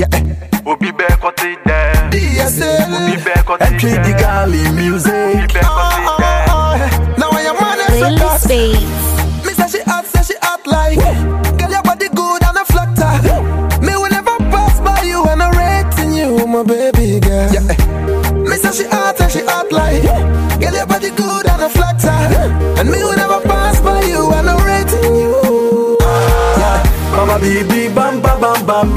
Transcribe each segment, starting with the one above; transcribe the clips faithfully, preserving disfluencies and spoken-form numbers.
Yeah. Obi back on the there. D S L. Obi back on the Entry the Gali music. Obi back on the there. Now I am on a Playlist record. Beats. Me say she hot, say she hot like. Girl, your body good and a flatter. Me will never pass by you and I'm rating you, my baby girl. Yeah. Me say she hot, say she hot like. Girl, your body good and a flatter. And me will never pass by you and I'm rating you. Yeah. Baba baby bam bam bam bam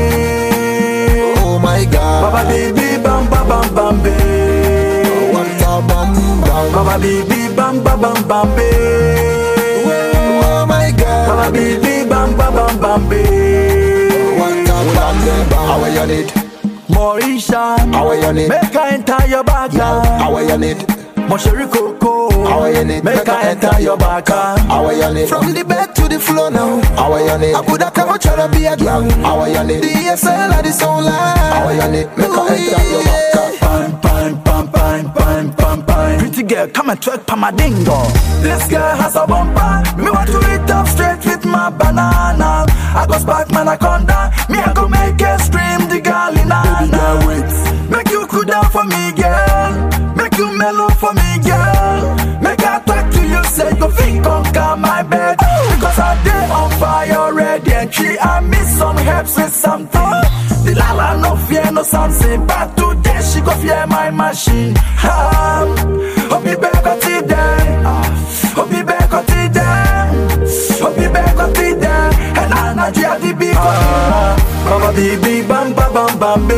babe. Oh my God. Baba baby bam bam bam bam babe. What a bam bam. Baba baby bam bam bam bam babe. Oh my God. Baba baby bam bam bam bam babe. What a bam bam. How you need? Mauritian, How you need? make I enter your back. How you need? Mosheri Coco, How you need? make I enter your back. How you need? From the bed to the floor now. How you need? I coulda come and try to be a girl. How you need? D S L at the sound line. How you need? Make I enter your back. Pam pam pam pam pam pam pam. Pretty girl, come and twerk pa my dingo. This girl has a bumper. Me want to eat up straight with my banana. I go spark my anaconda. Me I go make her scream the girl in Nana. Make you cool down for me, girl. Make you mellow for me, girl. Make I talk to you, say go think conquer my bed. Because I day on fire already. And she I miss some helps with something. The lala no fear no something. But today she go fear my machine. Um, hope you back on today. Hope you back on today. Hope you back on today. And I know you are the big one. Baba baby bam bam bam bam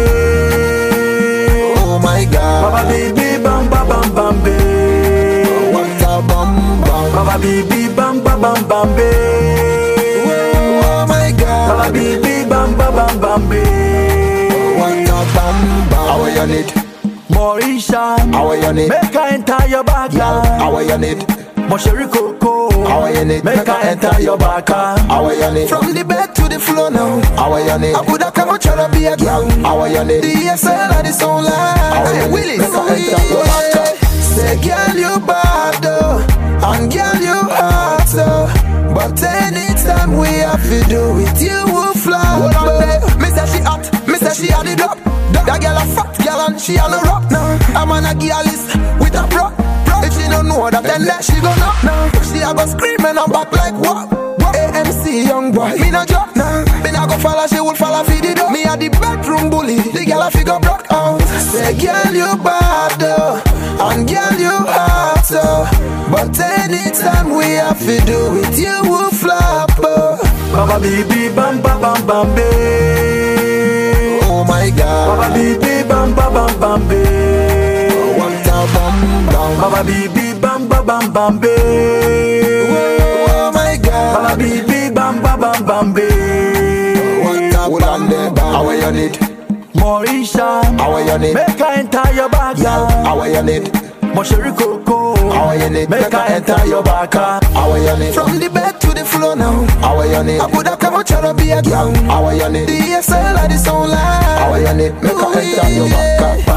babe. Oh my God. Baba baby bam bam bam bam babe. What a bam bam. Baba baby bam bam bam bam babe. Oh my God. Baba baby bam bam bam bam babe. What a bam bam. How you need? Mauritian, How you need? make I enter your back. How you need? Mosheri Coco, How you need? make I enter your back. How you need? From the bed to the floor now. How you need? I coulda come and try to be a girl. How you need? D S L at the sound line. How you need? Make I enter your back. Say girl you bad though, and girl you hot though. But anytime we have to do it, you will flop. Me say she hot, me say she had it up. That girl a fat girl and she on a rock now. I'm on a girl list with a prop. If she don't know that, then let she go knock now. She a go screaming and back like what? A M C young boy, me no joke now. Me no go follow, she will follow feed it up. Me a the bedroom bully, the girl a figure broke out. Say girl you bad though, and girl you hot though. But anytime we have to do it, you will flop. Oh. Baba baby bam bam bam bam babe. Oh my God. Baba baby bam bam bam bam babe. What a bam bam. Baba baby bam bam bam bam babe. Oh my God. Baba baby bam bam bam bam babe. What a bam bam. How you need? Mauritian, How you need? make I enter your back. How you need? Mosheri Coco, How you need? make I enter your back. How you need? From the bed to the floor now. How you need? I coulda come and try to be a girl. How you need? D S L at the sound line. How you need? Make I enter your back.